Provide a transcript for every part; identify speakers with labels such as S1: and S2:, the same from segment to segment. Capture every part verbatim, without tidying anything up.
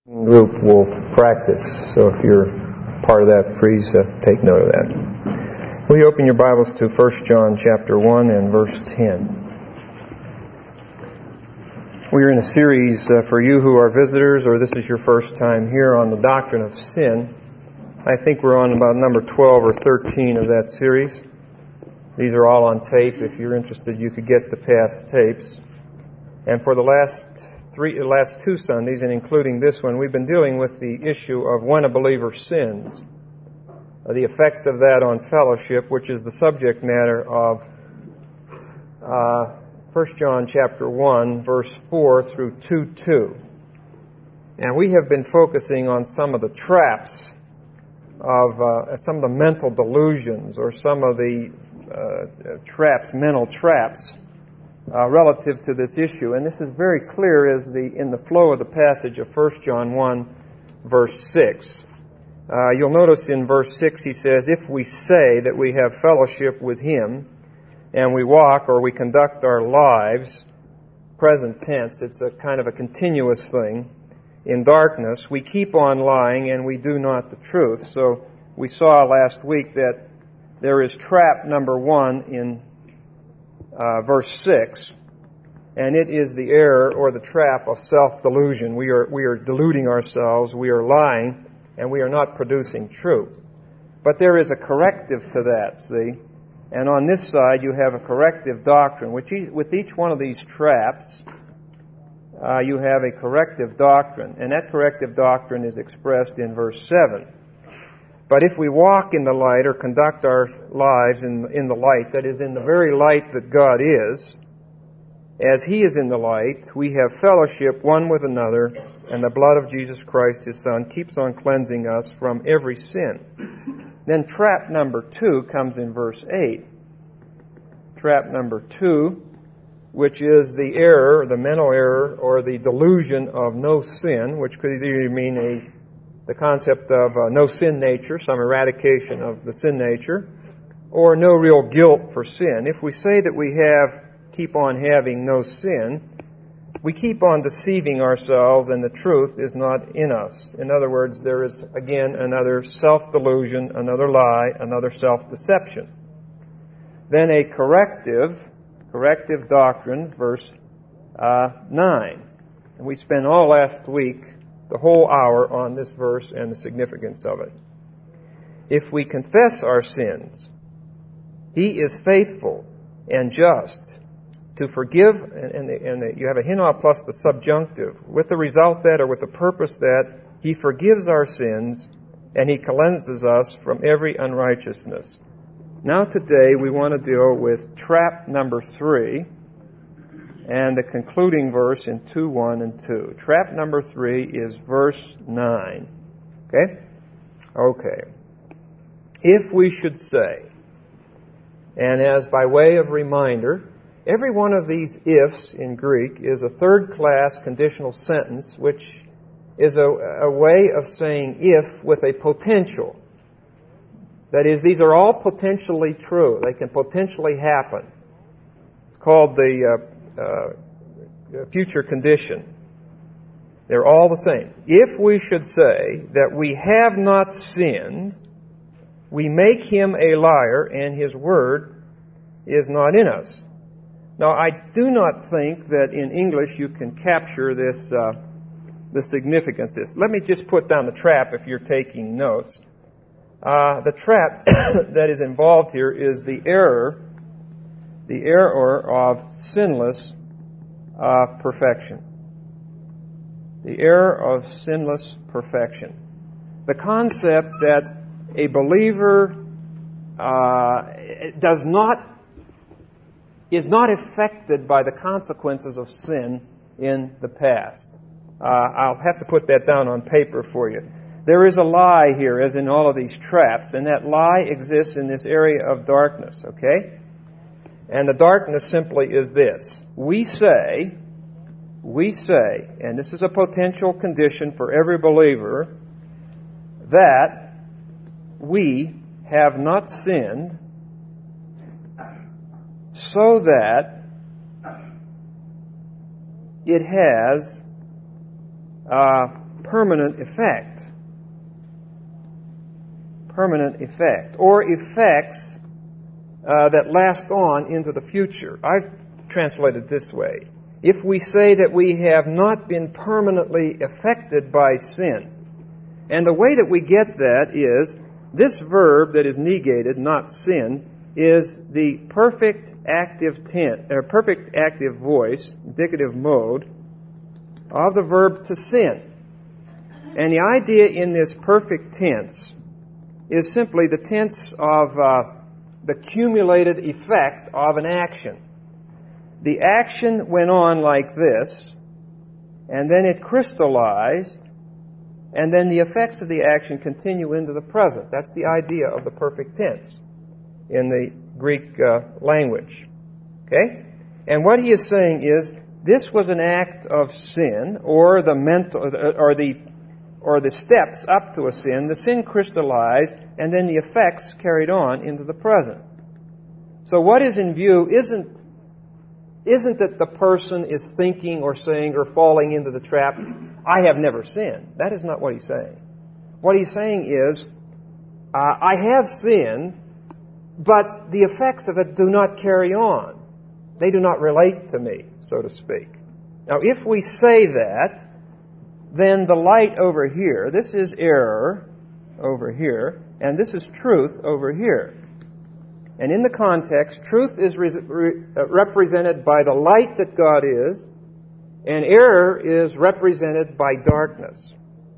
S1: Group will practice. So if you're part of that, please uh, take note of that. Will you open your Bibles to First John chapter one and verse ten? We're in a series uh, for you who are visitors, or this is your first time here, on the doctrine of sin. I think we're on about number twelve or thirteen of that series. These are all on tape. If you're interested, you could get the past tapes. And for the last three, the last two Sundays, and including this one, we've been dealing with the issue of when a believer sins, uh, the effect of that on fellowship, which is the subject matter of uh, First John chapter one, verse four through two two. And we have been focusing on some of the traps of uh, some of the mental delusions, or some of the uh, traps, mental traps, Uh, relative to this issue. And this is very clear as the in the flow of the passage of First John one, verse six. Uh, you'll notice in verse six he says, if we say that we have fellowship with Him, and we walk or we conduct our lives, present tense, it's a kind of a continuous thing, in darkness, we keep on lying and we do not the truth. So we saw last week that there is trap number one in Uh, verse six, and it is the error or the trap of self-delusion. We are we are deluding ourselves, we are lying, and we are not producing truth. But there is a corrective to that, see? And on this side you have a corrective doctrine. With each, with each one of these traps, uh, you have a corrective doctrine, and that corrective doctrine is expressed in verse seven. But if we walk in the light, or conduct our lives in, in the light, that is, in the very light that God is, as He is in the light, we have fellowship one with another, and the blood of Jesus Christ, His Son, keeps on cleansing us from every sin. Then trap number two comes in verse eight. Trap number two, which is the error, the mental error, or the delusion of no sin, which could either mean a the concept of uh, no sin nature, some eradication of the sin nature, or no real guilt for sin. If we say that we have, keep on having no sin, we keep on deceiving ourselves and the truth is not in us. In other words, there is again another self-delusion, another lie, another self-deception. Then a corrective, corrective doctrine, verse uh, nine. And we spent all last week the whole hour on this verse and the significance of it. If we confess our sins, He is faithful and just to forgive, and, and, the, and the, you have a hina plus the subjunctive, with the result that, or with the purpose that, He forgives our sins and He cleanses us from every unrighteousness. Now today we want to deal with trap number three, and the concluding verse in two one and two. Trap number three is verse nine. Okay? Okay. If we should say, and as by way of reminder, every one of these ifs in Greek is a third-class conditional sentence, which is a, a way of saying if with a potential. That is, these are all potentially true. They can potentially happen. It's called the Uh, Uh, future condition. They're all the same. If we should say that we have not sinned, we make Him a liar, and His word is not in us. Now, I do not think that in English you can capture this, uh, the significance of this. Let me just put down the trap if you're taking notes. Uh, the trap that is involved here is the error the error of sinless uh, perfection. The error of sinless perfection. The concept that a believer uh, does not, is not affected by the consequences of sin in the past. Uh, I'll have to put that down on paper for you. There is a lie here, as in all of these traps, and that lie exists in this area of darkness, okay? And the darkness simply is this. We say, we say, and this is a potential condition for every believer, that we have not sinned so that it has uh, permanent effect. Permanent effect. Or effects uh, that last on into the future. I've translated this way. If we say that we have not been permanently affected by sin, and the way that we get that is this verb that is negated, not sin, is the perfect active tense, or perfect active voice, indicative mode, of the verb to sin. And the idea in this perfect tense is simply the tense of uh, the cumulated effect of an action. The action went on like this, and then it crystallized, and then the effects of the action continue into the present. That's the idea of the perfect tense in the Greek uh, language. Okay? And what he is saying is, this was an act of sin, or the mental, or the, or the steps up to a sin. The sin crystallized, and then the effects carried on into the present. So what is in view isn't, isn't that the person is thinking or saying or falling into the trap, I have never sinned. That is not what he's saying. What he's saying is, uh, I have sinned, but the effects of it do not carry on. They do not relate to me, so to speak. Now, if we say that, then the light over here, this is error over here, and this is truth over here. And in the context, truth is re- re- represented by the light that God is, and error is represented by darkness.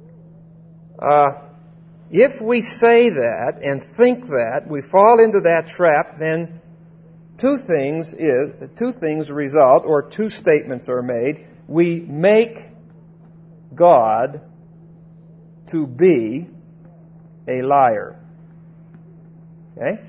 S1: Uh, if we say that and think that, we fall into that trap, then two things is two things result, or two statements are made. We make God to be a liar. Okay?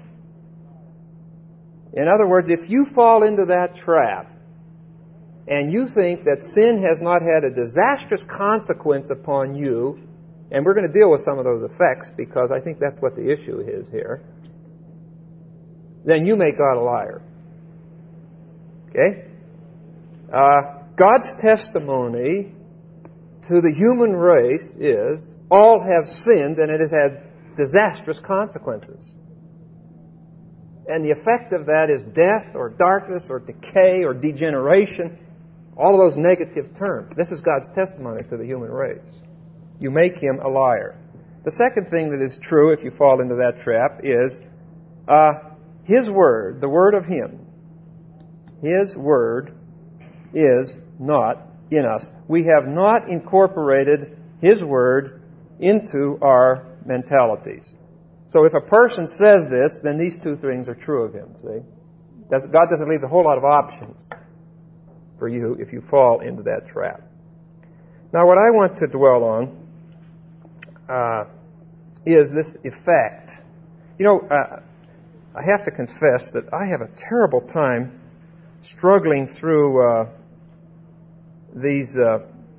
S1: In other words, if you fall into that trap and you think that sin has not had a disastrous consequence upon you, and we're going to deal with some of those effects because I think that's what the issue is here, then you make God a liar. Okay? Uh, God's testimony to the human race is, all have sinned and it has had disastrous consequences. And the effect of that is death or darkness or decay or degeneration, all of those negative terms. This is God's testimony to the human race. You make Him a liar. The second thing that is true, if you fall into that trap, is uh, His Word, the Word of Him, His Word is not in us. We have not incorporated His Word into our mentalities. So if a person says this, then these two things are true of him, see? God doesn't leave a whole lot of options for you if you fall into that trap. Now what I want to dwell on uh, is this effect. You know, uh, I have to confess that I have a terrible time struggling through uh, these uh,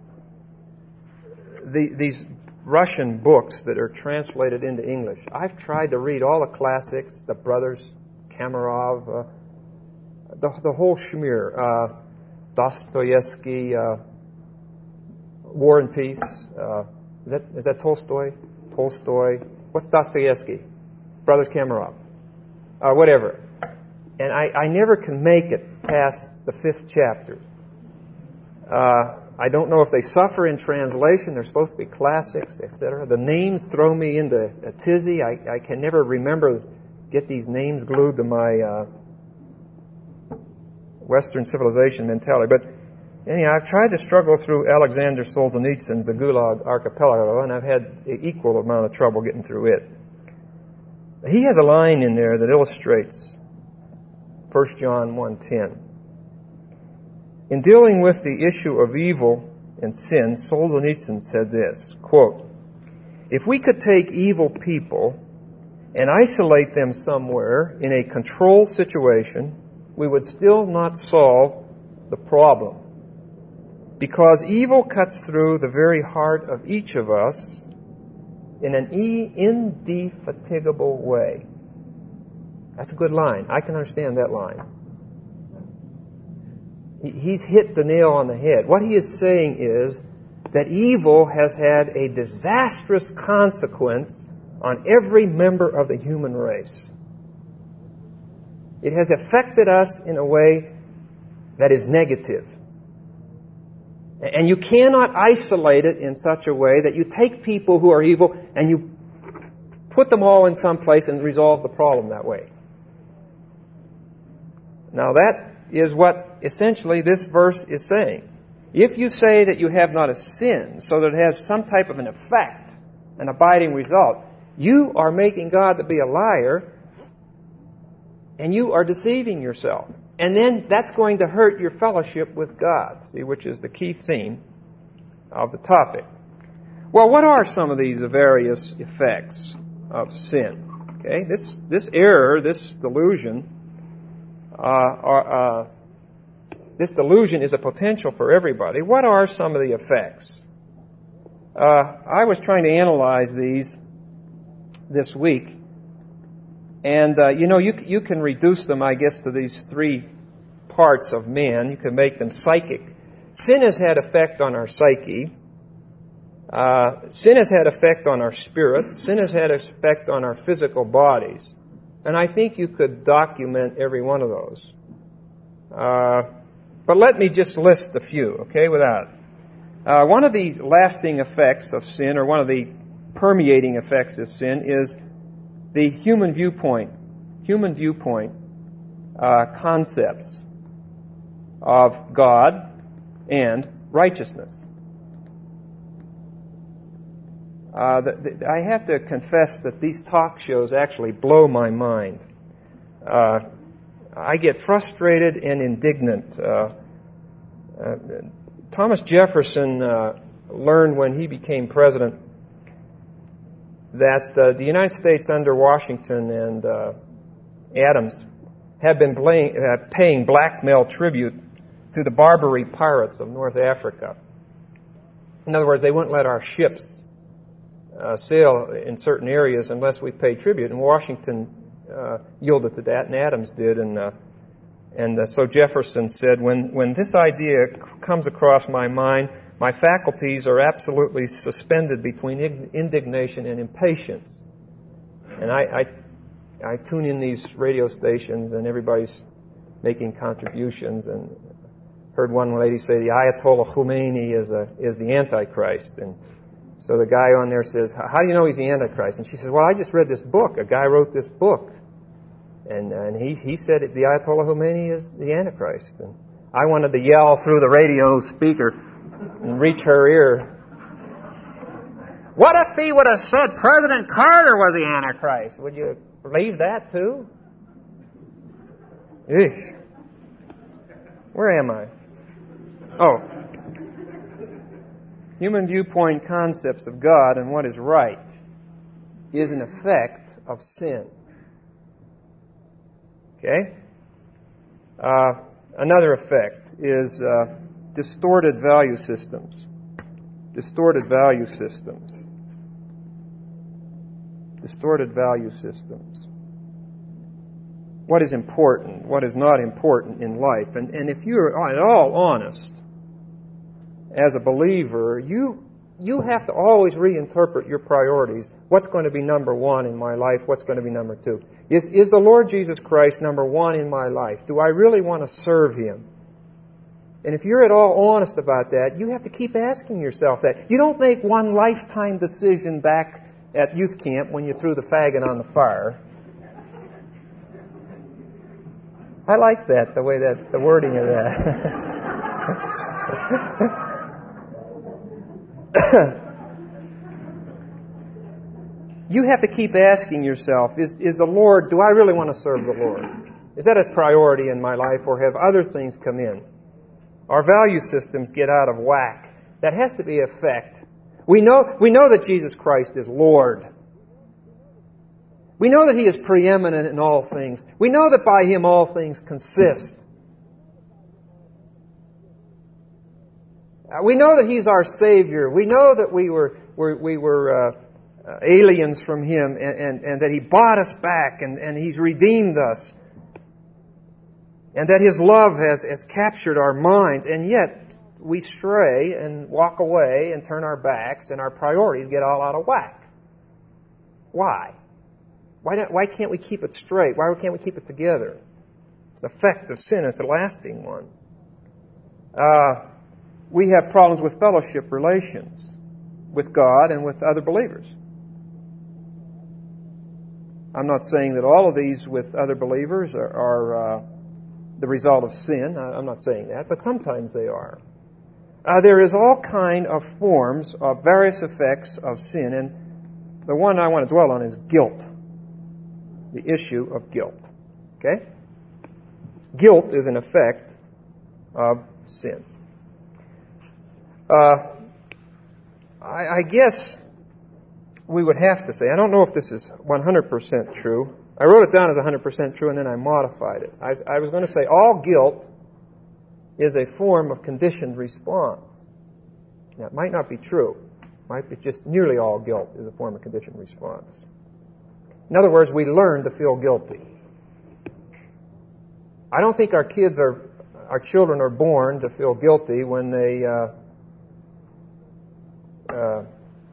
S1: the, these Russian books that are translated into English. I've tried to read all the classics, the Brothers Kamarov, uh, the the whole schmear, uh, Dostoevsky, uh, War and Peace. Uh, is that is that Tolstoy? Tolstoy. What's Dostoevsky? Brothers Kamarov. Uh, whatever. And I, I never can make it past the fifth chapter. Uh, I don't know if they suffer in translation. They're supposed to be classics, et cetera. The names throw me into a tizzy. I, I can never remember, get these names glued to my uh, Western civilization mentality. But anyhow, I've tried to struggle through Alexander Solzhenitsyn's The Gulag Archipelago, and I've had an equal amount of trouble getting through it. He has a line in there that illustrates First John one ten. In dealing with the issue of evil and sin, Solzhenitsyn said this, quote, "If we could take evil people and isolate them somewhere in a controlled situation, we would still not solve the problem. Because evil cuts through the very heart of each of us in an indefatigable way." That's a good line. I can understand that line. He's hit the nail on the head. What he is saying is that evil has had a disastrous consequence on every member of the human race. It has affected us in a way that is negative. And you cannot isolate it in such a way that you take people who are evil and you put them all in some place and resolve the problem that way. Now that is what essentially this verse is saying. If you say that you have not a sin, so that it has some type of an effect, an abiding result, you are making God to be a liar, and you are deceiving yourself. And then that's going to hurt your fellowship with God, see, which is the key theme of the topic. Well, what are some of these various effects of sin? Okay, this this error, this delusion, uh, are, uh, this delusion is a potential for everybody. What are some of the effects? Uh, I was trying to analyze these this week, and uh, you know, you you can reduce them, I guess, to these three parts of man. You can make them psychic. Sin has had effect on our psyche. Uh, sin has had effect on our spirit. Sin has had effect on our physical bodies. And I think you could document every one of those. Uh, but let me just list a few, okay, without. Uh, one of the lasting effects of sin, or one of the permeating effects of sin, is the human viewpoint, human viewpoint uh, concepts of God and righteousness. Uh, the, the, I have to confess that these talk shows actually blow my mind. Uh, I get frustrated and indignant. Uh, uh, Thomas Jefferson uh, learned when he became president that uh, the United States under Washington and uh, Adams had been blame, uh, paying blackmail tribute to the Barbary pirates of North Africa. In other words, they wouldn't let our ships Uh, sail in certain areas unless we pay tribute, and Washington uh, yielded to that, and Adams did, and uh, and uh, so Jefferson said, when when this idea comes across my mind, my faculties are absolutely suspended between indignation and impatience, and I, I I tune in these radio stations, and everybody's making contributions, and heard one lady say the Ayatollah Khomeini is a is the Antichrist, and so the guy on there says, how do you know he's the Antichrist? And she says, well, I just read this book. A guy wrote this book. And and he, he said it, the Ayatollah Khomeini is the Antichrist. And I wanted to yell through the radio speaker and reach her ear. What if he would have said President Carter was the Antichrist? Would you believe that too? Eesh. Where am I? Oh. Human viewpoint concepts of God and what is right is an effect of sin. Okay? Uh, another effect is uh, distorted value systems. Distorted value systems. Distorted value systems. What is important? What is not important in life? And, and if you're at all honest, as a believer, you you have to always reinterpret your priorities. What's going to be number one in my life? What's going to be number two? Is is the Lord Jesus Christ number one in my life? Do I really want to serve Him? And if you're at all honest about that, you have to keep asking yourself that. You don't make one lifetime decision back at youth camp when you threw the faggot on the fire. I like that, the way that, the wording of that. You have to keep asking yourself, is, is the Lord, do I really want to serve the Lord? Is that a priority in my life, or have other things come in? Our value systems get out of whack. That has to be a fact. We know, we know that Jesus Christ is Lord. We know that He is preeminent in all things. We know that by Him all things consist. We know that He's our Savior. We know that we were, were we were uh, uh, aliens from Him, and, and, and that He bought us back, and, and He's redeemed us, and that His love has, has captured our minds. And yet, we stray and walk away and turn our backs and our priorities get all out of whack. Why? Why, don't, why can't we keep it straight? Why can't we keep it together? It's an effect of sin. It's a lasting one. Uh, we have problems with fellowship relations with God and with other believers. I'm not saying that all of these with other believers are, are uh, the result of sin. I'm not saying that, but sometimes they are. Uh, there is all kind of forms of various effects of sin, and the one I want to dwell on is guilt. The issue of guilt. Okay? Guilt is an effect of sin. Uh, I, I guess we would have to say, I don't know if this is one hundred percent true. I wrote it down as one hundred percent true and then I modified it. I, I was going to say all guilt is a form of conditioned response. Now, it might not be true. It might be just nearly all guilt is a form of conditioned response. In other words, we learn to feel guilty. I don't think our kids are, our children are born to feel guilty when they uh, uh,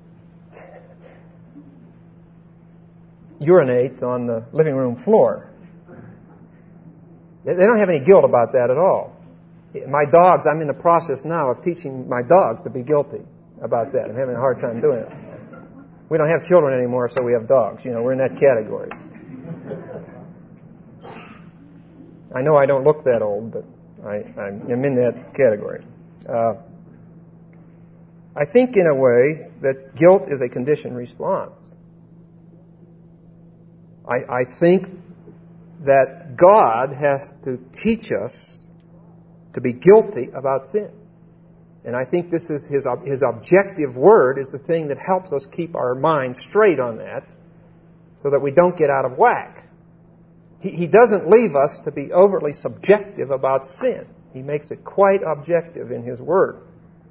S1: urinate on the living room floor. They don't have any guilt about that at all. My dogs, I'm in the process now of teaching my dogs to be guilty about that. I'm having a hard time doing it. We don't have children anymore, so we have dogs. You know, we're in that category. I know I don't look that old, but I, I'm in that category. Uh, I think, in a way, that guilt is a conditioned response. I, I think that God has to teach us to be guilty about sin. And I think this is his, his objective word is the thing that helps us keep our mind straight on that so that we don't get out of whack. He, he doesn't leave us to be overly subjective about sin. He makes it quite objective in his word.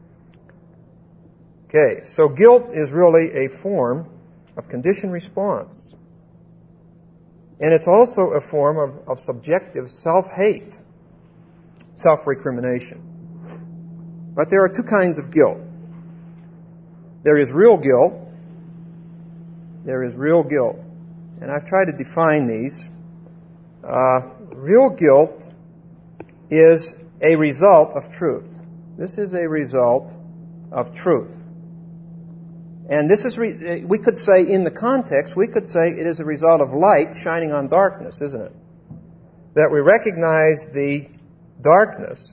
S1: Okay, so guilt is really a form of conditioned response. And it's also a form of, of subjective self-hate, self-recrimination. But there are two kinds of guilt. There is real guilt. There is real guilt. And I've tried to define these. Uh, real guilt is a result of truth. This is a result of truth. And this is, re- we could say in the context, we could say it is a result of light shining on darkness, isn't it? That we recognize the darkness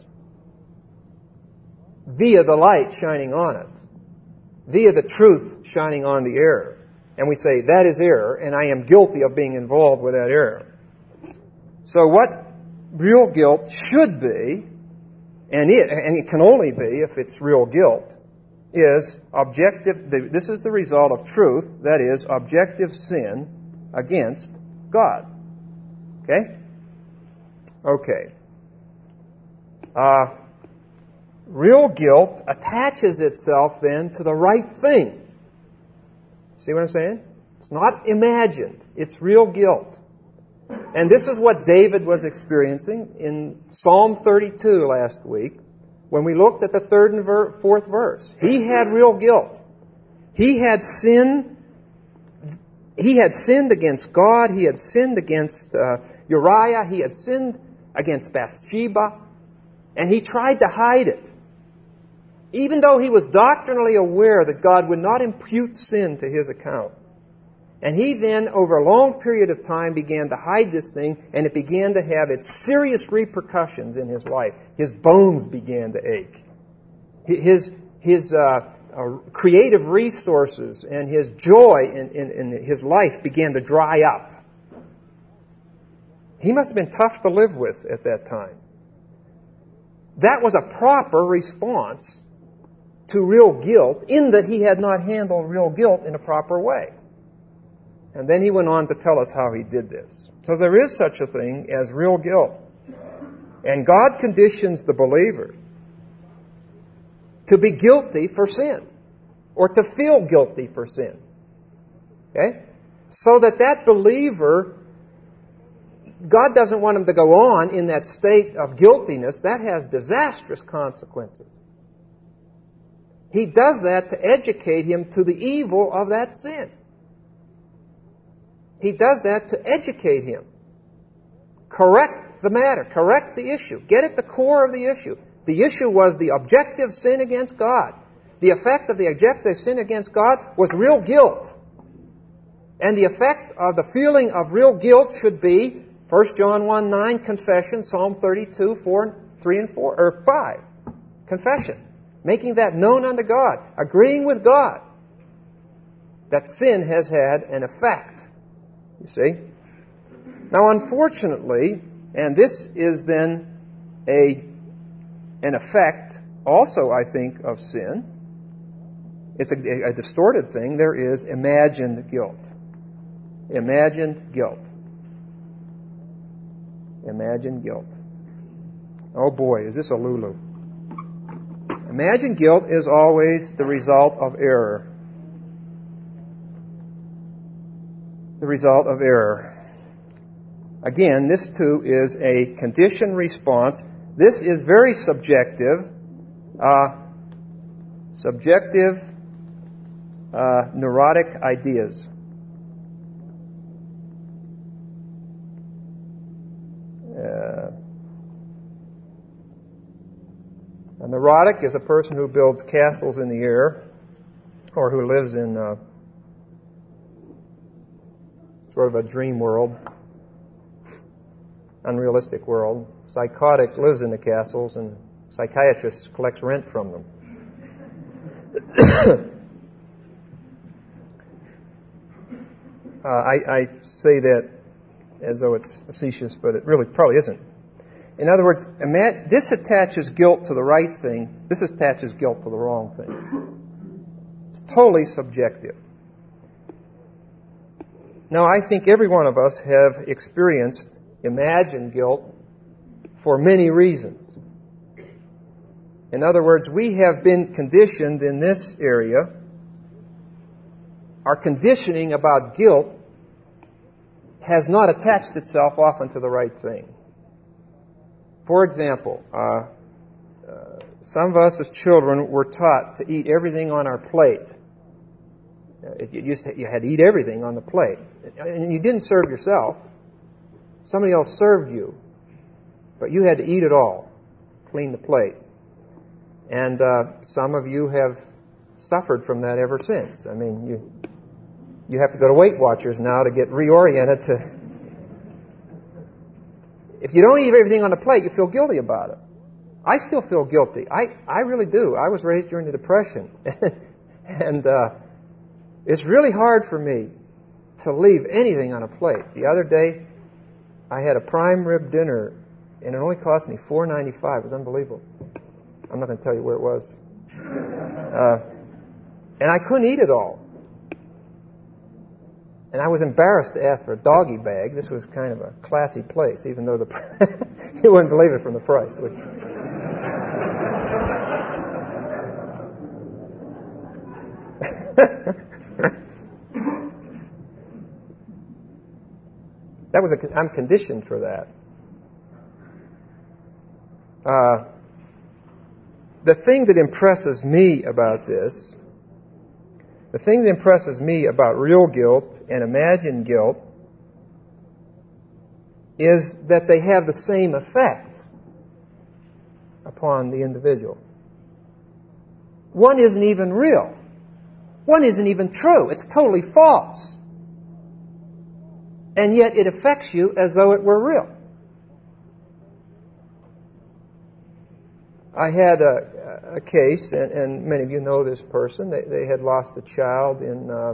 S1: via the light shining on it, via the truth shining on the error. And we say, that is error, and I am guilty of being involved with that error. So what real guilt should be, and it, and it can only be if it's real guilt, is objective, this is the result of truth, that is, objective sin against God. Okay? Okay. Uh, real guilt attaches itself then to the right thing. See what I'm saying? It's not imagined. It's real guilt. And this is what David was experiencing in Psalm thirty-two last week when we looked at the third and ver- fourth verse. He had real guilt. He had sinned. He had sinned against God. He had sinned against uh, Uriah. He had sinned against Bathsheba. And he tried to hide it. Even though he was doctrinally aware that God would not impute sin to his account. And he then, over a long period of time, began to hide this thing, and it began to have its serious repercussions in his life. His bones began to ache. His, his uh, uh, creative resources and his joy in, in, in his life began to dry up. He must have been tough to live with at that time. That was a proper response to real guilt, in that he had not handled real guilt in a proper way. And then he went on to tell us how he did this. So there is such a thing as real guilt. And God conditions the believer to be guilty for sin, or to feel guilty for sin. Okay? So that that believer, God doesn't want him to go on in that state of guiltiness. That has disastrous consequences. He does that to educate him to the evil of that sin. He does that to educate him. Correct the matter. Correct the issue. Get at the core of the issue. The issue was the objective sin against God. The effect of the objective sin against God was real guilt. And the effect of the feeling of real guilt should be First John one nine, confession, Psalm thirty-two, four, three and four, or five. Confession. Making that known unto God. Agreeing with God that sin has had an effect. You see? Now, unfortunately, and this is then a an effect also, I think, of sin. It's a, a distorted thing. There is imagined guilt. Imagined guilt. Imagined guilt. Oh boy, is this a Lulu. Imagined guilt is always the result of error. The result of error. Again, this too is a conditioned response. This is very subjective. Uh, subjective, uh, neurotic ideas. Uh, a neurotic is a person who builds castles in the air, or who lives in uh, sort of a dream world, unrealistic world. Psychotic lives in the castles, and psychiatrist collects rent from them. uh, I, I say that as though it's facetious, but it really probably isn't. In other words, this attaches guilt to the right thing. This attaches guilt to the wrong thing. It's totally subjective. Now, I think every one of us have experienced imagined guilt for many reasons. In other words, we have been conditioned in this area. Our conditioning about guilt has not attached itself often to the right thing. For example, uh, uh, some of us as children were taught to eat everything on our plate. Uh, you, used to, you had to eat everything on the plate. And you didn't serve yourself. Somebody else served you. But you had to eat it all. Clean the plate. And uh, some of you have suffered from that ever since. I mean, you you have to go to Weight Watchers now to get reoriented to... If you don't eat everything on the plate, you feel guilty about it. I still feel guilty. I, I really do. I was raised during the Depression. and uh, it's really hard for me to leave anything on a plate. The other day, I had a prime rib dinner, and it only cost me four ninety-five. It was unbelievable. I'm not going to tell you where it was. Uh, and I couldn't eat it all. And I was embarrassed to ask for a doggy bag. This was kind of a classy place, even though the you wouldn't believe it from the price, would you? That was a, I'm conditioned for that. Uh, the thing that impresses me about this, the thing that impresses me about real guilt and imagined guilt, is that they have the same effect upon the individual. One isn't even real. One isn't even true. It's totally false. And yet it affects you as though it were real. I had a, a case, and, and many of you know this person. They, they had lost a child in uh,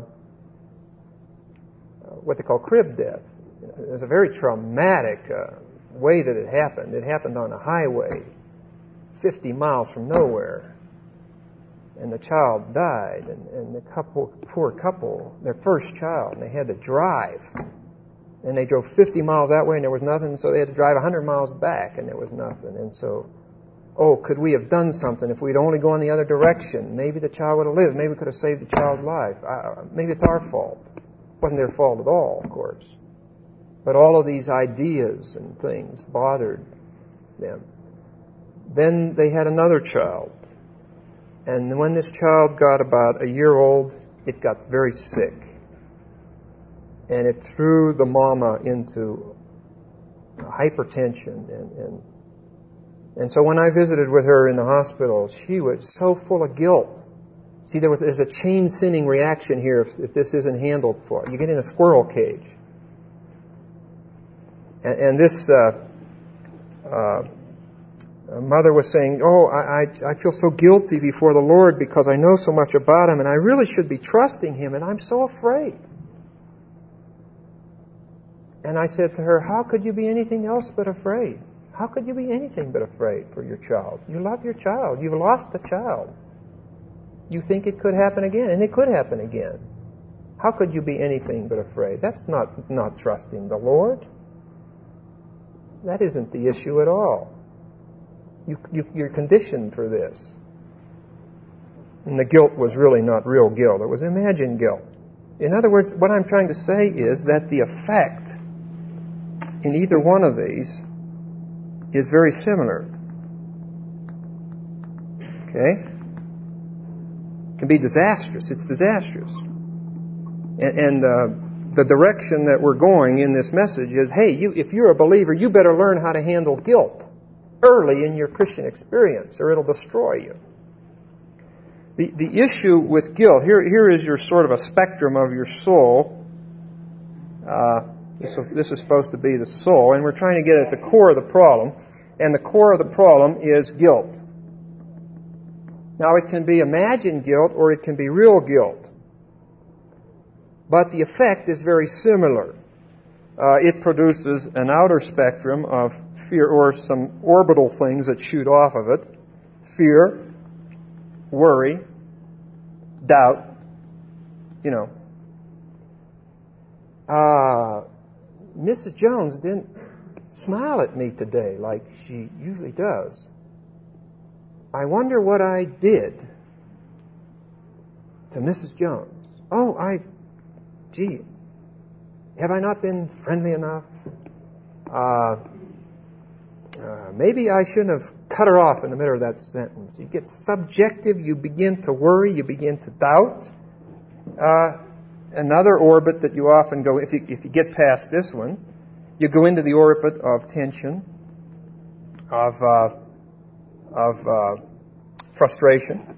S1: what they call crib death. It was a very traumatic uh, way that it happened. It happened on a highway fifty miles from nowhere. And the child died, and, and the couple, poor couple, their first child, and they had to drive. And they drove fifty miles that way, and there was nothing, so they had to drive one hundred miles back, and there was nothing. And so, oh, could we have done something if we'd only gone the other direction? Maybe the child would have lived. Maybe we could have saved the child's life. Uh, maybe it's our fault. It wasn't their fault at all, of course. But all of these ideas and things bothered them. Then they had another child. And when this child got about a year old, it got very sick. And it threw the mama into hypertension. And, and, and so when I visited with her in the hospital, she was so full of guilt. See, there was there's a chain sinning reaction here if, if this isn't handled for. You get in a squirrel cage. And, and this uh, uh, mother was saying, oh, I, I, I feel so guilty before the Lord because I know so much about Him and I really should be trusting Him and I'm so afraid. And I said to her, how could you be anything else but afraid? How could you be anything but afraid for your child? You love your child. You've lost a child. You think it could happen again, and it could happen again. How could you be anything but afraid? That's not, not trusting the Lord. That isn't the issue at all. You, you, you're conditioned for this. And the guilt was really not real guilt. It was imagined guilt. In other words, what I'm trying to say is that the effect in either one of these is very similar. Okay? It can be disastrous. It's disastrous. And, and uh, the direction that we're going in this message is, hey, you, if you're a believer, you better learn how to handle guilt early in your Christian experience, or it'll destroy you. The, the issue with guilt, here, here is your sort of a spectrum of your soul. Uh, this, this is supposed to be the soul, and we're trying to get at the core of the problem. And the core of the problem is guilt. Now, it can be imagined guilt or it can be real guilt. But the effect is very similar. Uh, it produces an outer spectrum of fear, or some orbital things that shoot off of it. Fear, worry, doubt, you know. Uh, Missus Jones didn't smile at me today like she usually does. I wonder what I did to Missus Jones. Oh, I, gee, have I not been friendly enough? Uh, uh, maybe I shouldn't have cut her off in the middle of that sentence. You get subjective, you begin to worry, you begin to doubt. Uh, another orbit that you often go, if you, if you get past this one, you go into the orbit of tension, of uh, of uh, frustration,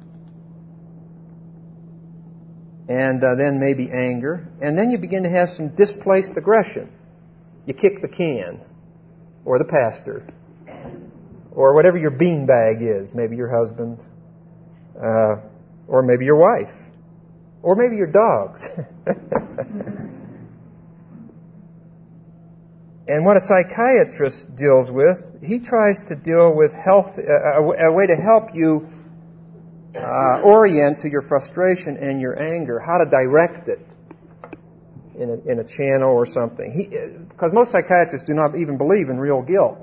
S1: and uh, then maybe anger, and then you begin to have some displaced aggression. You kick the can, or the pastor, or whatever your beanbag is, maybe your husband, uh, or maybe your wife, or maybe your dogs. And what a psychiatrist deals with, he tries to deal with health, uh, a, a way to help you uh, orient to your frustration and your anger, how to direct it in a, in a channel or something. He, because most psychiatrists do not even believe in real guilt.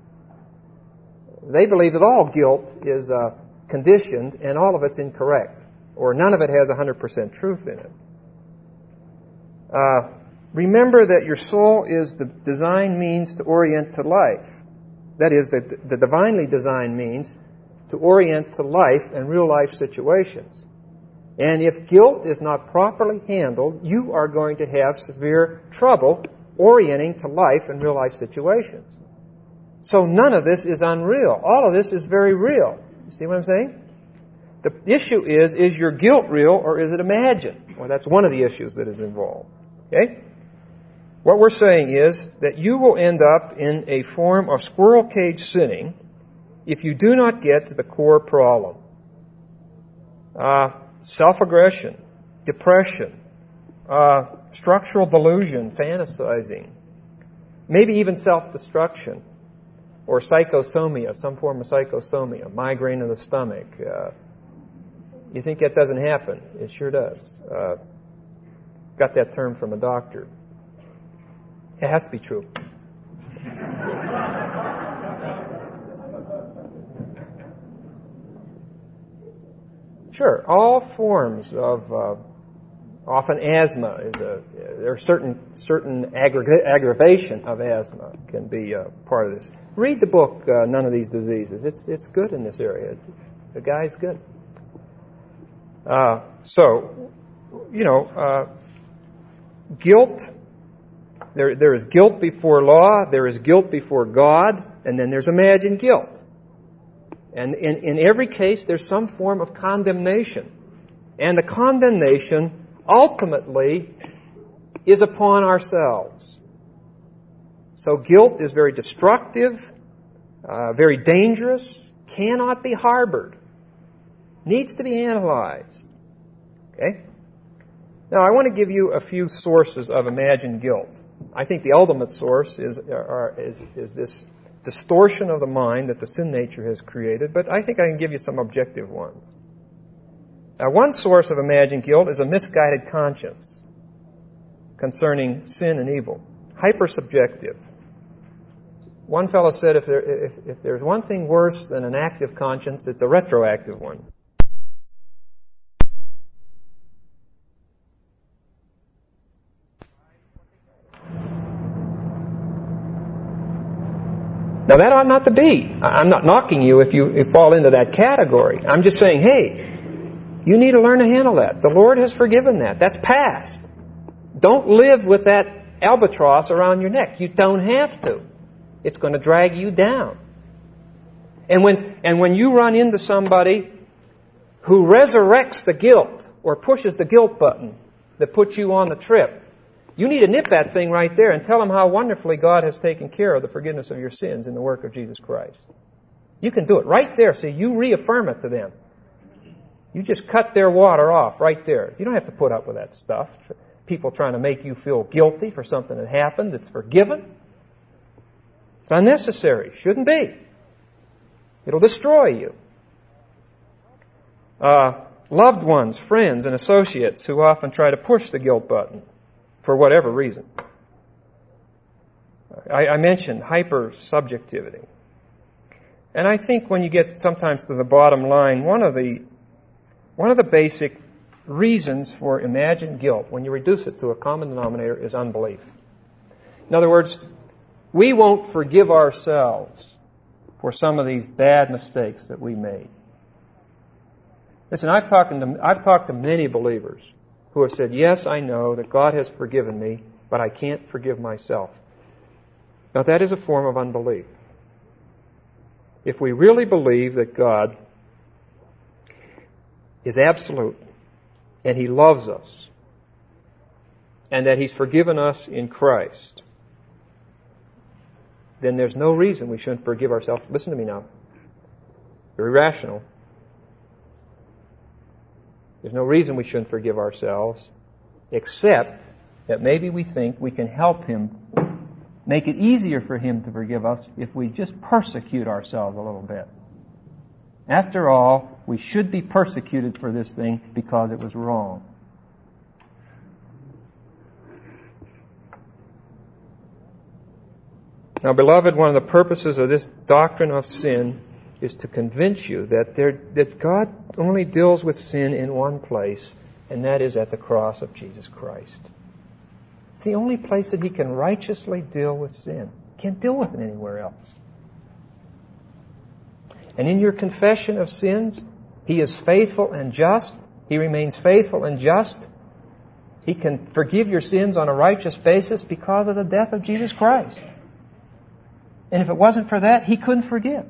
S1: They believe that all guilt is uh, conditioned and all of it's incorrect, or none of it has one hundred percent truth in it. Uh, Remember that your soul is the design means to orient to life. That is, the, the divinely designed means to orient to life and real life situations. And if guilt is not properly handled, you are going to have severe trouble orienting to life and real life situations. So none of this is unreal. All of this is very real. You see what I'm saying? The issue is, is your guilt real or is it imagined? Well, that's one of the issues that is involved. Okay? What we're saying is that you will end up in a form of squirrel cage sinning if you do not get to the core problem. Uh, self-aggression, depression, uh, structural delusion, fantasizing, maybe even self-destruction, or psychosomia, some form of psychosomia, migraine in the stomach. Uh, you think that doesn't happen? It sure does. Uh, got that term from a doctor. It has to be true. Sure, all forms of, uh, often asthma is a, there are certain, certain aggra- aggravation of asthma can be uh, part of this. Read the book, uh, None of These Diseases. It's, it's good in this area. The guy's good. Uh, so, you know, uh, guilt, there, there is guilt before law, there is guilt before God, and then there's imagined guilt. And in, in every case, there's some form of condemnation. And the condemnation ultimately is upon ourselves. So guilt is very destructive, uh, very dangerous, cannot be harbored, needs to be analyzed. Okay? Now, I want to give you a few sources of imagined guilt. I think the ultimate source is, are, is, is this distortion of the mind that the sin nature has created, but I think I can give you some objective ones. Now, one source of imagined guilt is a misguided conscience concerning sin and evil. Hypersubjective. One fellow said if, there, if, if there's one thing worse than an active conscience, it's a retroactive one. Now, that ought not to be. I'm not knocking you if you, if you fall into that category. I'm just saying, hey, you need to learn to handle that. The Lord has forgiven that. That's past. Don't live with that albatross around your neck. You don't have to. It's going to drag you down. And when, and when you run into somebody who resurrects the guilt or pushes the guilt button that puts you on the trip, you need to nip that thing right there and tell them how wonderfully God has taken care of the forgiveness of your sins in the work of Jesus Christ. You can do it right there. See, you reaffirm it to them. You just cut their water off right there. You don't have to put up with that stuff. People trying to make you feel guilty for something that happened that's forgiven. It's unnecessary. Shouldn't be. It'll destroy you. Uh, loved ones, friends, and associates who often try to push the guilt button for whatever reason. I, I mentioned hyper-subjectivity. And I think when you get sometimes to the bottom line, one of the one of the basic reasons for imagined guilt, when you reduce it to a common denominator, is unbelief. In other words, we won't forgive ourselves for some of these bad mistakes that we made. Listen, I've talked to, I've talked to many believers who have said, yes, I know that God has forgiven me, but I can't forgive myself. Now, that is a form of unbelief. If we really believe that God is absolute and He loves us and that He's forgiven us in Christ, then there's no reason we shouldn't forgive ourselves. Listen to me now. Very rational. There's no reason we shouldn't forgive ourselves, except that maybe we think we can help Him, make it easier for Him to forgive us if we just persecute ourselves a little bit. After all, we should be persecuted for this thing because it was wrong. Now, beloved, one of the purposes of this doctrine of sin is to convince you that there, that God only deals with sin in one place, and that is at the cross of Jesus Christ. It's the only place that He can righteously deal with sin. He can't deal with it anywhere else. And in your confession of sins, He is faithful and just. He remains faithful and just. He can forgive your sins on a righteous basis because of the death of Jesus Christ. And if it wasn't for that, He couldn't forgive.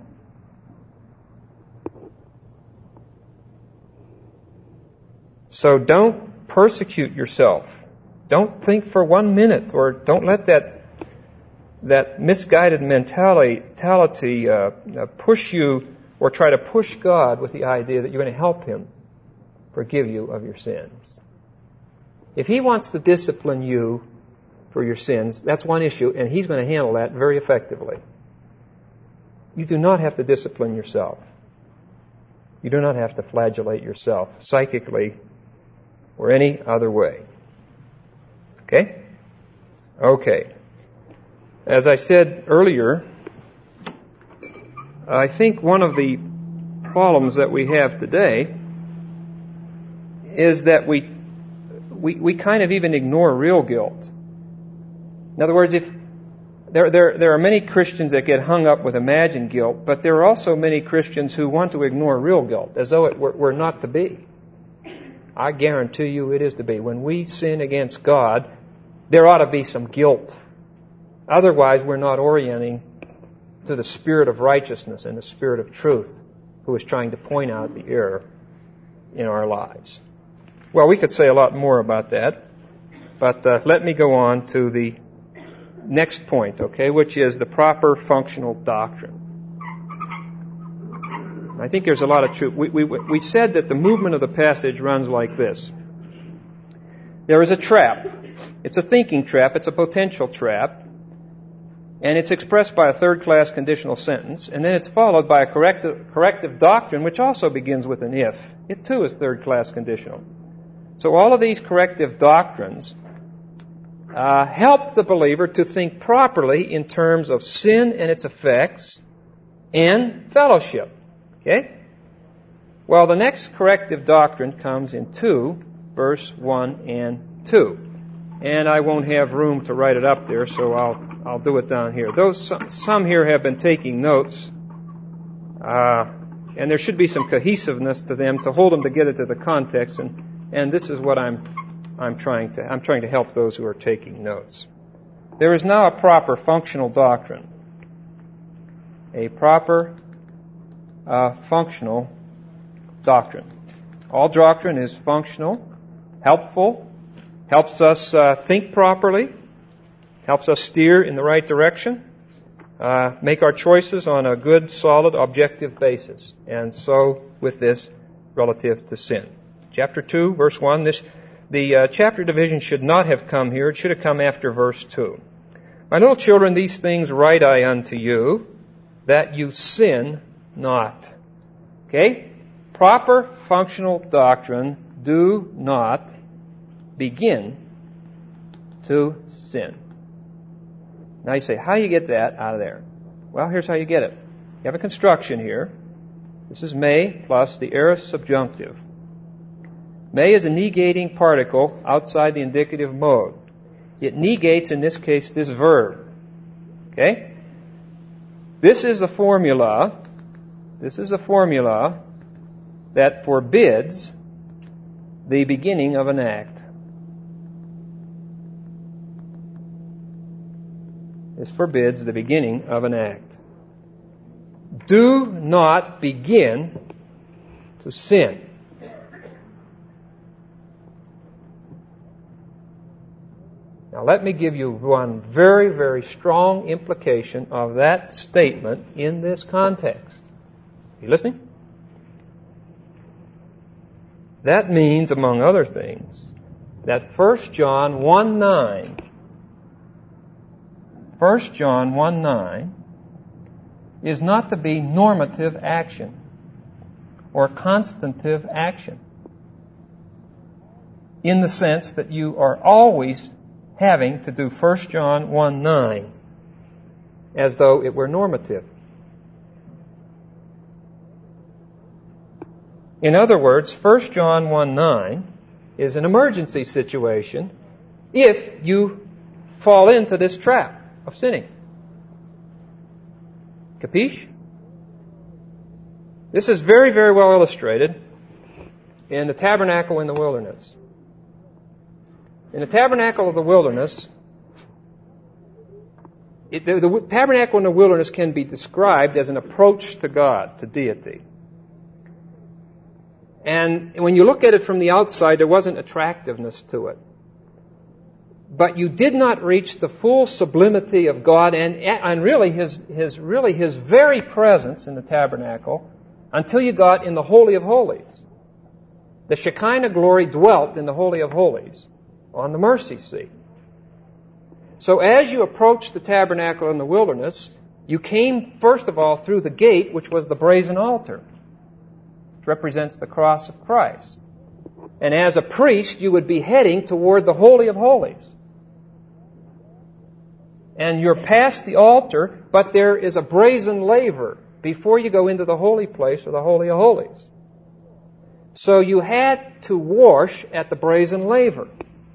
S1: So don't persecute yourself. Don't think for one minute, or don't let that that misguided mentality, mentality uh, uh, push you or try to push God with the idea that you're going to help Him forgive you of your sins. If He wants to discipline you for your sins, that's one issue, and He's going to handle that very effectively. You do not have to discipline yourself. You do not have to flagellate yourself psychically or any other way. Okay? Okay. As I said earlier, I think one of the problems that we have today is that we we, we kind of even ignore real guilt. In other words, if there, there, there are many Christians that get hung up with imagined guilt, but there are also many Christians who want to ignore real guilt, as though it were, were not to be. I guarantee you it is to be. When we sin against God, there ought to be some guilt. Otherwise, we're not orienting to the Spirit of righteousness and the Spirit of truth, who is trying to point out the error in our lives. Well, we could say a lot more about that, but uh, let me go on to the next point, okay, which is the proper functional doctrine. I think there's a lot of truth. We, we, we said that the movement of the passage runs like this. There is a trap. It's a thinking trap. It's a potential trap. And it's expressed by a third-class conditional sentence. And then it's followed by a corrective, corrective doctrine, which also begins with an if. It too is third-class conditional. So all of these corrective doctrines uh, help the believer to think properly in terms of sin and its effects and fellowship. Okay? Well, the next corrective doctrine comes in two, verse one and two. And I won't have room to write it up there, so I'll I'll do it down here. Those some, some here have been taking notes, uh, and there should be some cohesiveness to them to hold them together to the context. And, and this is what I'm I'm trying to I'm trying to help those who are taking notes. There is now a proper functional doctrine, a proper uh, functional doctrine. All doctrine is functional, helpful, helps us uh, think properly, helps us steer in the right direction, uh, make our choices on a good, solid, objective basis. And so with this, relative to sin. Chapter two, verse one, this, the uh, chapter division should not have come here. It should have come after verse two. My little children, these things write I unto you, that you sin not. Okay? Proper functional doctrine, do not begin to sin. Now you say, how do you get that out of there? Well, here's how you get it. You have a construction here. This is may plus the aorist subjunctive. May is a negating particle outside the indicative mode. It negates, in this case, this verb. Okay? This is a formula, this is a formula that forbids the beginning of an act. This forbids the beginning of an act. Do not begin to sin. Now let me give you one very, very strong implication of that statement in this context. Are you listening? That means, among other things, that First John one nine, First John one nine is not to be normative action or constantive action in the sense that you are always having to do First John one nine as though it were normative. In other words, First John one nine is an emergency situation if you fall into this trap of sinning. Capiche? This is very, very well illustrated in the tabernacle in the wilderness. In the tabernacle of the wilderness, it, the, the tabernacle in the wilderness can be described as an approach to God, to deity. And when you look at it from the outside, there wasn't attractiveness to it. But you did not reach the full sublimity of God and, and really his, his, really his very presence in the tabernacle until you got in the Holy of Holies. The Shekinah glory dwelt in the Holy of Holies on the mercy seat. So as you approached the tabernacle in the wilderness, you came first of all through the gate, which was the brazen altar, which represents the cross of Christ. And as a priest, you would be heading toward the Holy of Holies. And you're past the altar, but there is a brazen laver before you go into the holy place or the Holy of Holies. So you had to wash at the brazen laver.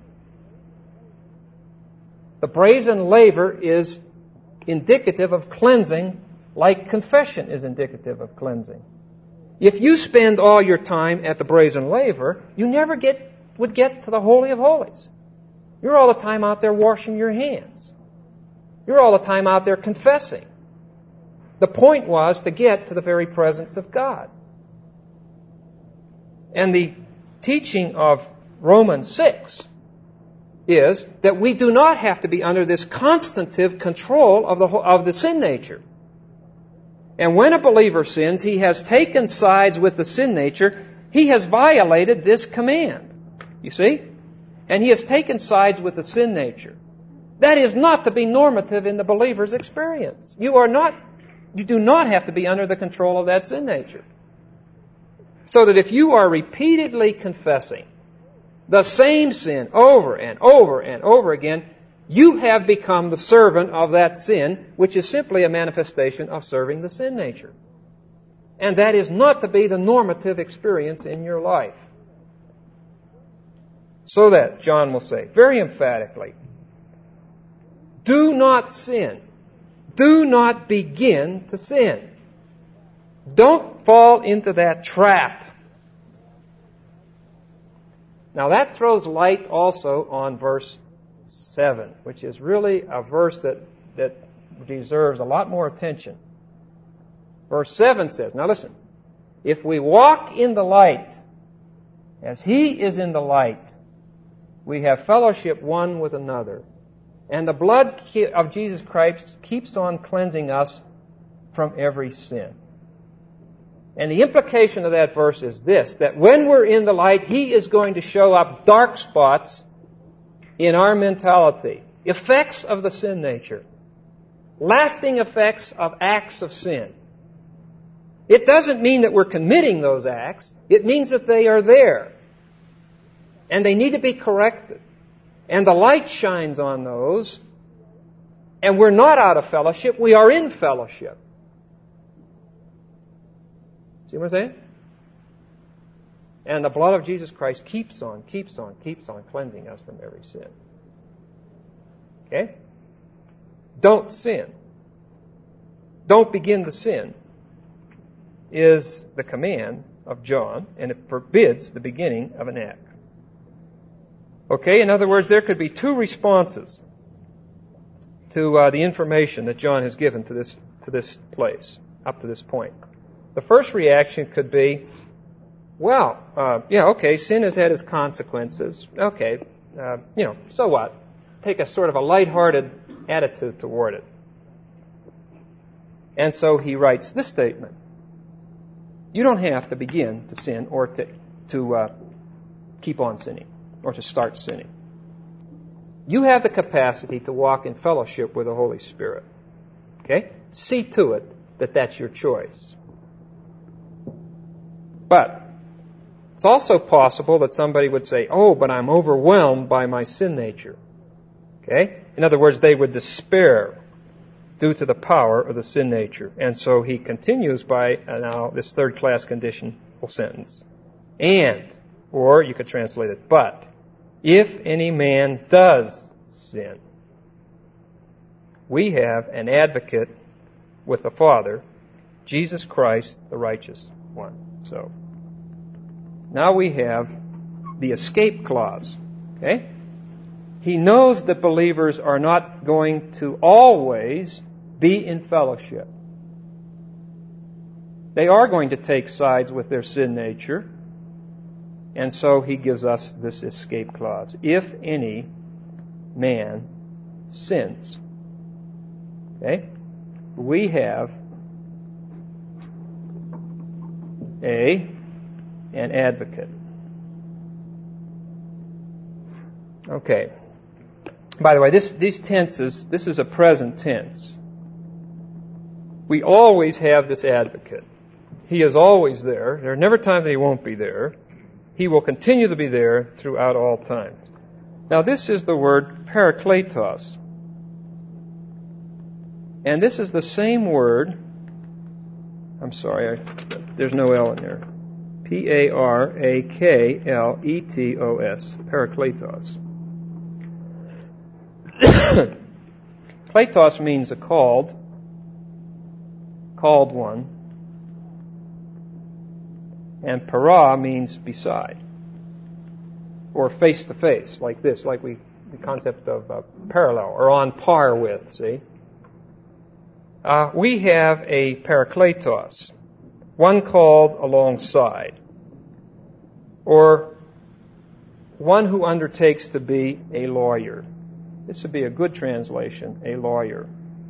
S1: The brazen laver is indicative of cleansing, like confession is indicative of cleansing.
S2: If you spend all your time at the brazen laver, you never get would get to the Holy of Holies. You're all the time out there washing your hands. You're all the time out there confessing. The point was to get to the very presence of God. And the teaching of Romans six is that we do not have to be under this constantive control of the, of the sin nature. And when a believer sins, he has taken sides with the sin nature. He has violated this command. You see? And he has taken sides with the sin nature. That is not to be normative in the believer's experience. You are not, you do not have to be under the control of that sin nature. So that if you are repeatedly confessing the same sin over and over and over again, you have become the servant of that sin, which is simply a manifestation of serving the sin nature. And that is not to be the normative experience in your life. So that, John will say, very emphatically, do not sin. Do not begin to sin. Don't fall into that trap. Now that throws light also on verse seven, which is really a verse that, that deserves a lot more attention. Verse seven says, now listen, if we walk in the light, as He is in the light, we have fellowship one with another. And the blood of Jesus Christ keeps on cleansing us from every sin. And the implication of that verse is this, that when we're in the light, He is going to show up dark spots in our mentality, effects of the sin nature, lasting effects of acts of sin. It doesn't mean that we're committing those acts. It means that they are there. And they need to be corrected. And the light shines on those. And we're not out of fellowship. We are in fellowship. See what I'm saying? And the blood of Jesus Christ keeps on, keeps on, keeps on cleansing us from every sin. Okay? Don't sin. Don't begin to sin is the command of John, and it forbids the beginning of an act. Okay? In other words, there could be two responses to uh, the information that John has given to this to this place, up to this point. The first reaction could be, well, uh, yeah, okay, sin has had its consequences. Okay, uh, you know, so what? Take a sort of a lighthearted attitude toward it. And so he writes this statement. You don't have to begin to sin or to, to uh, keep on sinning or to start sinning. You have the capacity to walk in fellowship with the Holy Spirit. Okay? See to it that that's your choice. But it's also possible that somebody would say, oh, but I'm overwhelmed by my sin nature. Okay? In other words, they would despair due to the power of the sin nature. And so he continues by uh, now this third-class conditional sentence. And, or you could translate it, but, if any man does sin, we have an advocate with the Father, Jesus Christ, the righteous one. So, now we have the escape clause. Okay? He knows that believers are not going to always be in fellowship. They are going to take sides with their sin nature. And so he gives us this escape clause. If any man sins. Okay? We have a an advocate. Okay. By the way, this these tenses, this is a present tense. We always have this advocate. He is always there. There are never times that he won't be there. He will continue to be there throughout all time. Now this is the word parakletos. And this is the same word. I'm sorry, I, there's no L in there. P A R A K L E T O S. Parakletos. Kletos means a called, called one. And para means beside. Or face to face, like this, like we, the concept of uh, parallel, or on par with, see? Uh, we have a parakletos, one called alongside, or one who undertakes to be a lawyer. This would be a good translation, a lawyer.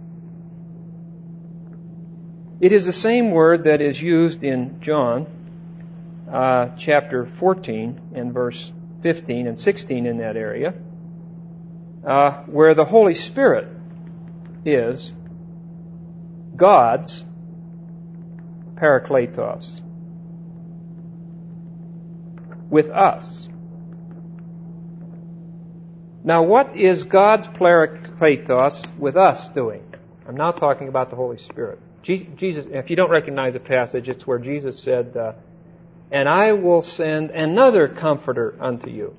S2: It is the same word that is used in John uh, chapter fourteen and verse fifteen and sixteen in that area, uh, where the Holy Spirit is God's parakletos with us. Now, what is God's parakletos with us doing? I'm now talking about the Holy Spirit. Jesus, if you don't recognize the passage, it's where Jesus said, uh, "And I will send another comforter unto you.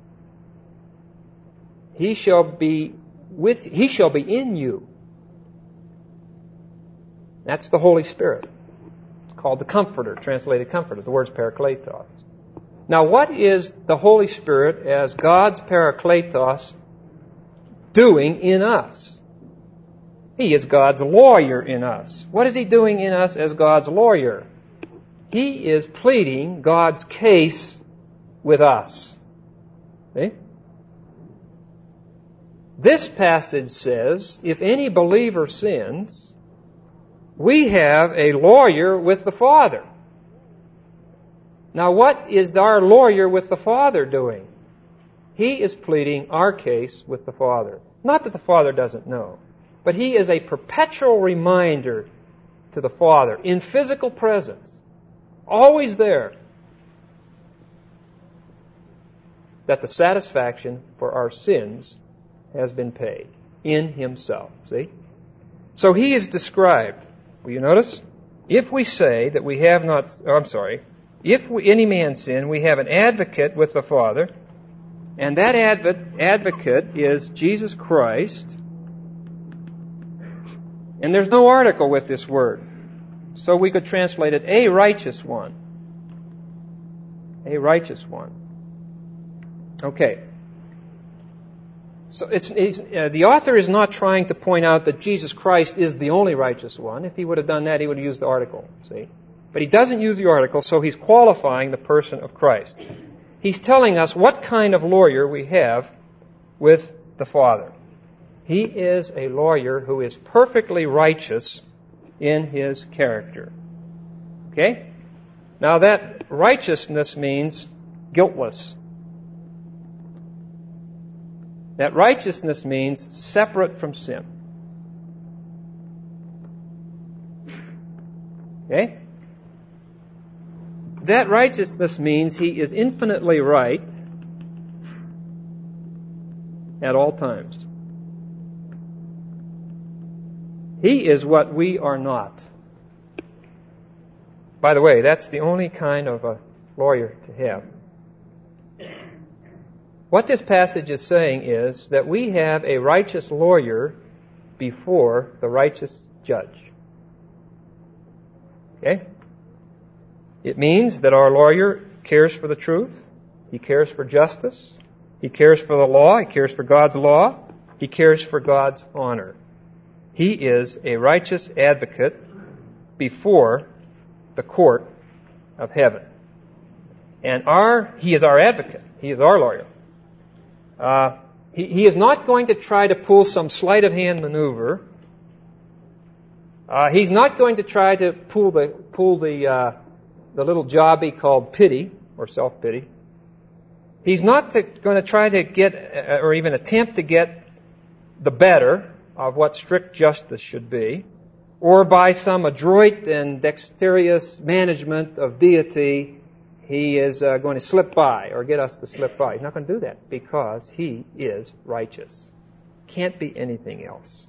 S2: He shall be with, he shall be in you." That's the Holy Spirit. It's called the Comforter, translated Comforter. The word's parakletos. Now, what is the Holy Spirit as God's parakletos doing in us? He is God's lawyer in us. What is He doing in us as God's lawyer? He is pleading God's case with us. See? This passage says, if any believer sins, we have a lawyer with the Father. Now, what is our lawyer with the Father doing? He is pleading our case with the Father. Not that the Father doesn't know, but He is a perpetual reminder to the Father in physical presence, always there, that the satisfaction for our sins has been paid in Himself. See? So He is described. Will you notice? If we say that we have not, oh, I'm sorry, if we, any man sin, we have an advocate with the Father, and that advocate, advocate is Jesus Christ. And there's no article with this word, so we could translate it, a righteous one. A righteous one. Okay. So it's, it's uh, the author is not trying to point out that Jesus Christ is the only righteous one. If he would have done that, he would have used the article, see? But he doesn't use the article, so he's qualifying the person of Christ. He's telling us what kind of lawyer we have with the Father. He is a lawyer who is perfectly righteous in his character. Okay? Now that righteousness means guiltless. That righteousness means separate from sin. Okay? That righteousness means he is infinitely right at all times. He is what we are not. By the way, that's the only kind of a lawyer to have. What this passage is saying is that we have a righteous lawyer before the righteous judge. Okay? It means that our lawyer cares for the truth. He cares for justice. He cares for the law. He cares for God's law. He cares for God's honor. He is a righteous advocate before the court of heaven. And our, he is our advocate. He is our lawyer. Uh, he, he is not going to try to pull some sleight of hand maneuver. Uh, he's not going to try to pull the pull the uh, the little jobby called pity or self-pity. He's not to, going to try to get uh, or even attempt to get the better of what strict justice should be, or by some adroit and dexterous management of deity, he is uh, going to slip by or get us to slip by. He's not going to do that because he is righteous. Can't be anything else.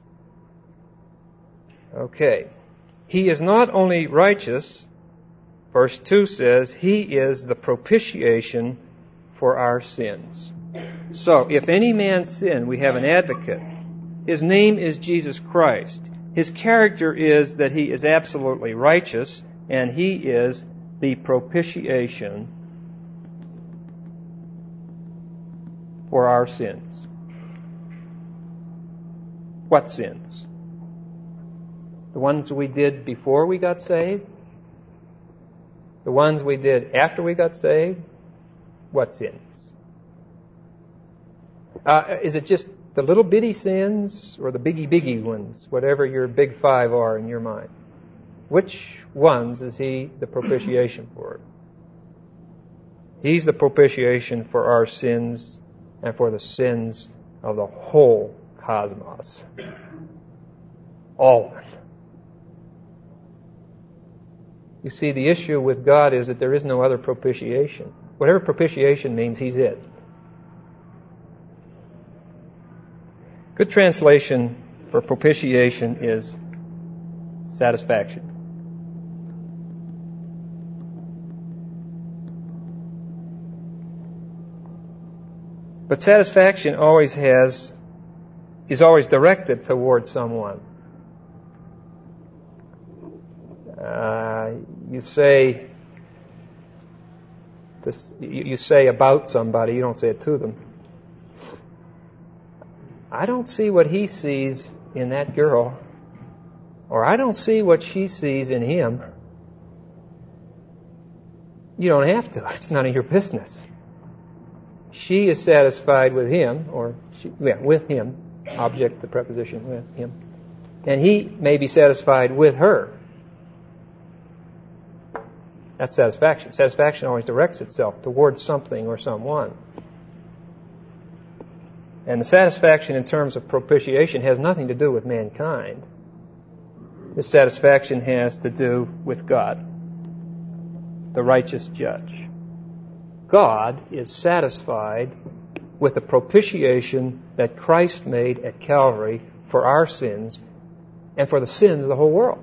S2: Okay. He is not only righteous, verse two says, he is the propitiation for our sins. So, if any man sin, we have an advocate. His name is Jesus Christ. His character is that he is absolutely righteous, and he is the propitiation for our sins. What sins? The ones we did before we got saved? The ones we did after we got saved? What sins? Uh, is it just the little bitty sins or the biggie biggie ones, whatever your big five are in your mind? Which ones is He the propitiation for? He's the propitiation for our sins and for the sins of the whole cosmos. All of it. You see, the issue with God is that there is no other propitiation. Whatever propitiation means, He's it. Good translation for propitiation is satisfaction. But satisfaction always has, is always directed toward someone. Uh, you say, this, you say about somebody, you don't say it to them. I don't see what he sees in that girl, or I don't see what she sees in him. You don't have to. It's none of your business. She is satisfied with him, or she, yeah, with him, object the preposition with him, and he may be satisfied with her. That's satisfaction. Satisfaction always directs itself towards something or someone. And the satisfaction in terms of propitiation has nothing to do with mankind. This satisfaction has to do with God, the righteous judge. God is satisfied with the propitiation that Christ made at Calvary for our sins and for the sins of the whole world.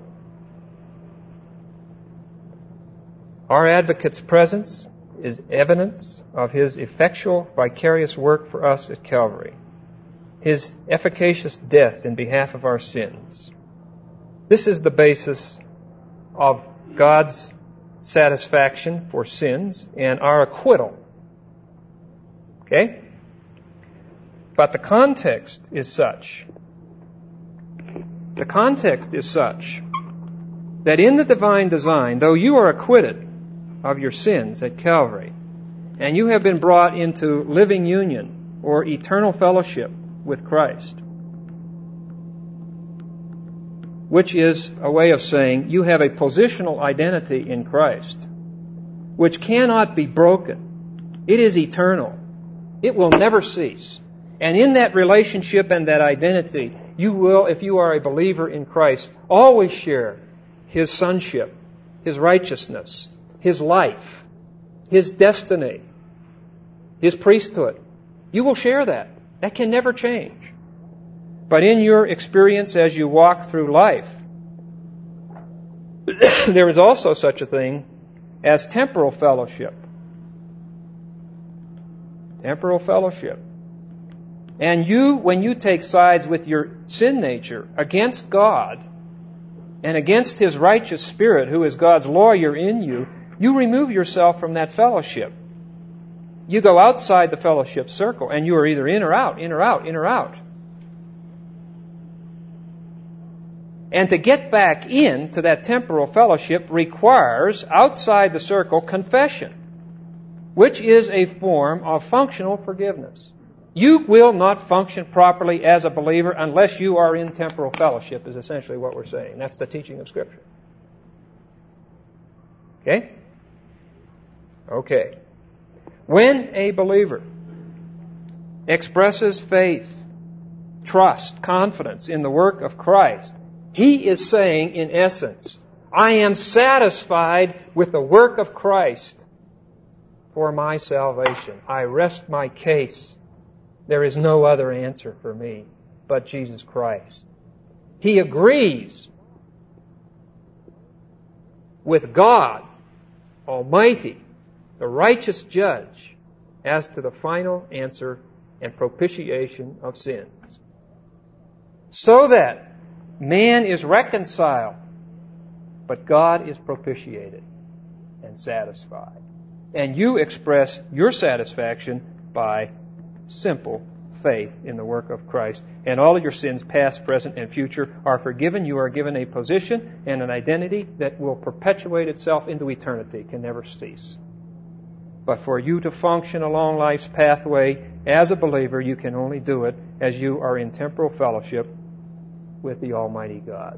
S2: Our advocate's presence is evidence of His effectual, vicarious work for us at Calvary, His efficacious death in behalf of our sins. This is the basis of God's satisfaction for sins and our acquittal. Okay? But the context is such, the context is such that in the divine design, though you are acquitted of your sins at Calvary, and you have been brought into living union or eternal fellowship with Christ, which is a way of saying you have a positional identity in Christ, which cannot be broken. It is eternal. It will never cease. And in that relationship and that identity, you will, if you are a believer in Christ, always share His sonship, His righteousness, His life, His destiny, His priesthood. You will share that. That can never change. But in your experience as you walk through life, there is also such a thing as temporal fellowship. Temporal fellowship. And you, when you take sides with your sin nature against God and against His righteous Spirit, who is God's lawyer in you, you remove yourself from that fellowship. You go outside the fellowship circle, and you are either in or out, in or out, in or out. And to get back into that temporal fellowship requires, outside the circle, confession, which is a form of functional forgiveness. You will not function properly as a believer unless you are in temporal fellowship, is essentially what we're saying. That's the teaching of Scripture. Okay? Okay. When a believer expresses faith, trust, confidence in the work of Christ, he is saying, in essence, I am satisfied with the work of Christ for my salvation. I rest my case. There is no other answer for me but Jesus Christ. He agrees with God Almighty, the righteous judge, as to the final answer and propitiation of sins. So that man is reconciled, but God is propitiated. and satisfied. And you express your satisfaction by simple faith in the work of Christ. And all of your sins, past, present, and future, are forgiven. You are given a position and an identity that will perpetuate itself into eternity, can never cease. But for you to function along life's pathway as a believer, you can only do it as you are in temporal fellowship with the Almighty God.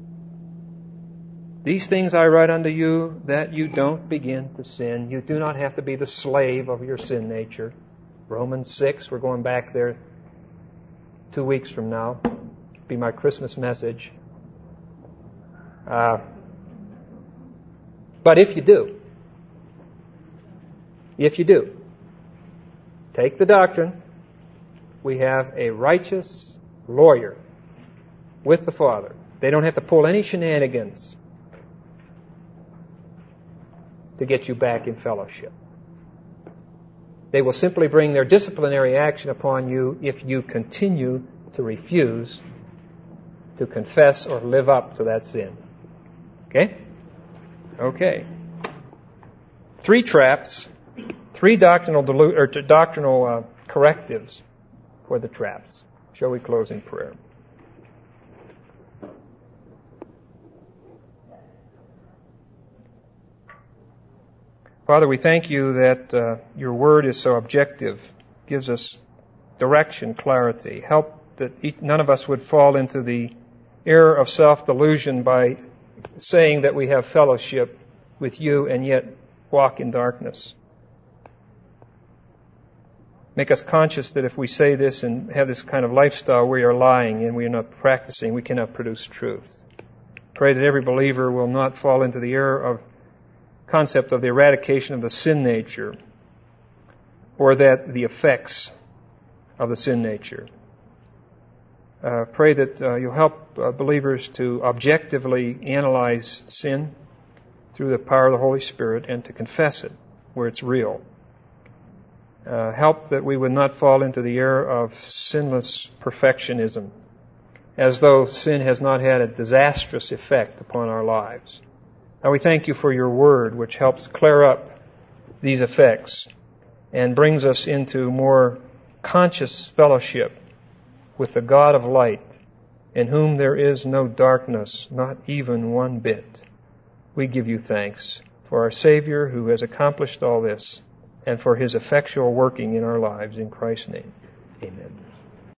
S2: These things I write unto you, that you don't begin to sin. You do not have to be the slave of your sin nature. Romans six, we're going back there two weeks from now. It'll be my Christmas message. Uh, but if you do, if you do, take the doctrine. We have a righteous lawyer with the Father. They don't have to pull any shenanigans to get you back in fellowship. They will simply bring their disciplinary action upon you if you continue to refuse to confess or live up to that sin. Okay? Okay. Three traps, three doctrinal delu- or doctrinal uh, correctives for the traps. Shall we close in prayer? Father, we thank you that uh, your word is so objective, gives us direction, clarity. Help that each, none of us would fall into the error of self-delusion by saying that we have fellowship with you and yet walk in darkness. Make us conscious that if we say this and have this kind of lifestyle, we are lying and we are not practicing, we cannot produce truth. Pray that every believer will not fall into the error of concept of the eradication of the sin nature, or that the effects of the sin nature. Uh, pray that uh, you'll help uh, believers to objectively analyze sin through the power of the Holy Spirit and to confess it where it's real. Uh, help that we would not fall into the error of sinless perfectionism, as though sin has not had a disastrous effect upon our lives. Now we thank you for your word, which helps clear up these effects and brings us into more conscious fellowship with the God of light, in whom there is no darkness, not even one bit. We give you thanks for our Savior who has accomplished all this and for his effectual working in our lives. In Christ's name, amen.